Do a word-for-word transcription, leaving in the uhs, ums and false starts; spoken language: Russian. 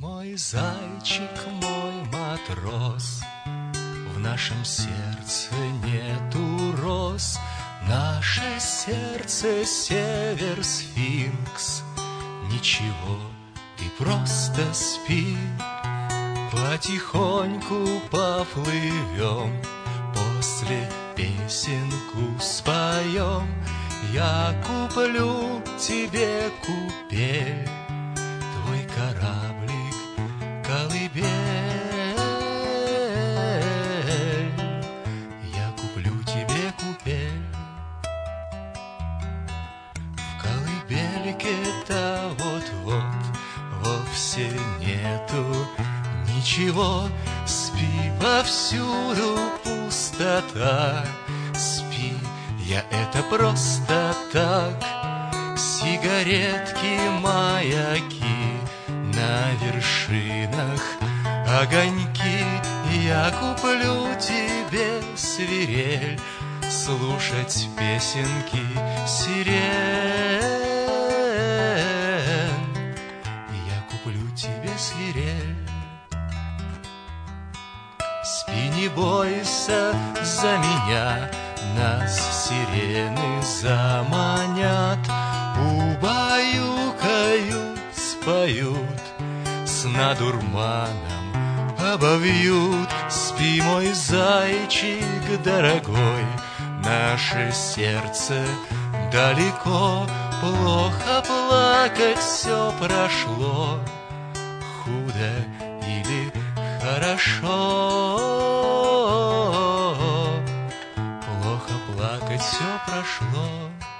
мой зайчик, мой матрос, в нашем сердце нету роз. Наше сердце север сфинкс. Ничего, ты просто спи. Потихоньку поплывем, после песенку споем. Я куплю тебе купель, твой кораблик колыбель. Я куплю тебе купель. В колыбельке-то вот-вот вовсе нету ничего. Спи, повсюду пустота. Спи, я это просто так. Сигаретки, маяки, на вершинах огоньки. Я куплю тебе свирель, слушать песенки сирен. Я куплю тебе свирель. Спи, не бойся за меня, нас сирены заманят. Убаюкают, споют, с надурманом обовьют. Спи, мой зайчик дорогой, наше сердце далеко. Плохо плакать, все прошло, худо или хорошо. Плохо плакать, все прошло.